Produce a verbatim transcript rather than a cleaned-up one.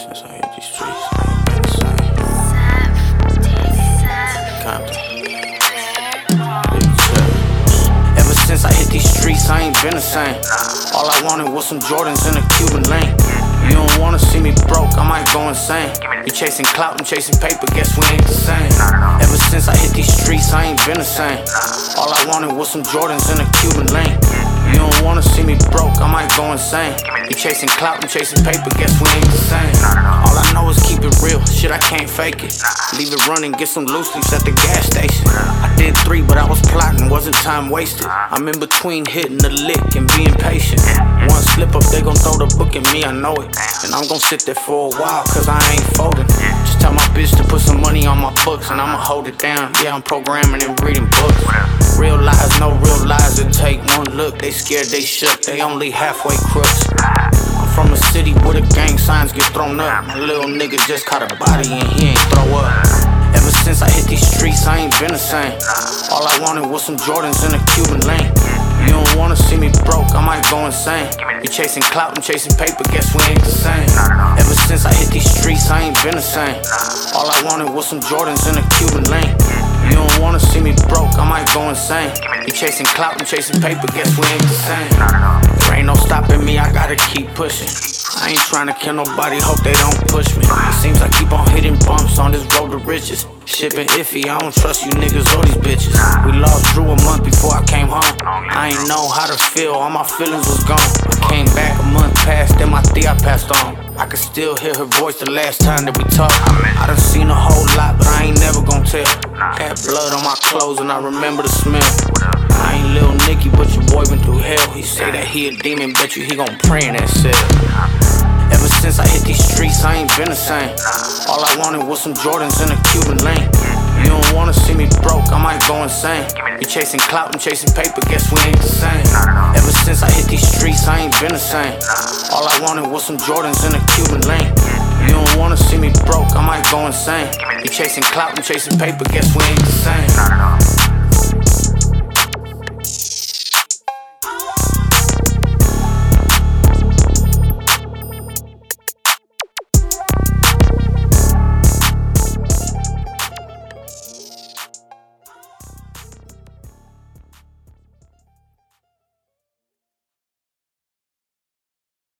Since I hit these streets, I ain't been the same. Compton. Ever since I hit these streets, I ain't been the same. All I wanted was some Jordans in a Cuban lane. You don't wanna see me broke, I might go insane. You chasing clout, I'm chasing paper, guess we ain't the same. Ever since I hit these streets, I ain't been the same. All I wanted was some Jordans in a Cuban lane. You don't wanna see me broke, I might go insane. You chasing clout, I'm chasing paper, guess we ain't the same. All I know is keep it real, shit I can't fake it. Leave it running, get some loose leaves at the gas station. I did three, but I was plotting, wasn't time wasted. I'm in between hitting the lick and being patient. One slip up, they gon' throw the book at me, I know it. And I'm gon' sit there for a while, cause I ain't folding. Just tell my bitch to put some money on my books, and I'ma hold it down. Yeah, I'm programming and reading books. Real lies, no real lies, it take one look. They scared, they shook, they only halfway crooks. I'm from a city where the gang signs get thrown up. My little nigga just caught a body and he ain't throw up. Ever since I hit these streets, I ain't been the same. All I wanted was some Jordans in a Cuban lane. You don't wanna see me broke, I might go insane. You chasing clout, I'm chasing paper, guess we ain't the same. Ever since I hit these streets, I ain't been the same. All I wanted was some Jordans in a Cuban lane. You don't wanna see me broke, I might go insane. You chasing clout, I'm chasing paper, guess we ain't the same. There ain't no stopping me, I gotta keep pushing. I ain't tryna kill nobody, hope they don't push me. It seems I keep on hitting bumps on this road to riches. Shipping iffy, I don't trust you niggas or these bitches. We lost Drew a month before I came home. I ain't know how to feel, all my feelings was gone. I came back a month past, then my tia passed on. I can still hear her voice the last time that we talked. I done seen a whole lot, but I ain't never gon' tell. Had blood on my clothes and I remember the smell. I ain't Lil Nicky, but your boy went through hell. He say that he a demon, bet you he gon' pray in that cell. Ever since I hit these streets, I ain't been the same. All I wanted was some Jordans in a Cuban lane. You don't wanna see me broke, I might go insane. You chasing clout, I'm chasing paper, guess we ain't the same. Ever since I hit these streets, I ain't been the same. All I wanted was some Jordans in a Cuban lane. You don't wanna see me broke, I might go insane. You chasing clout, I'm chasing paper, guess we ain't the same.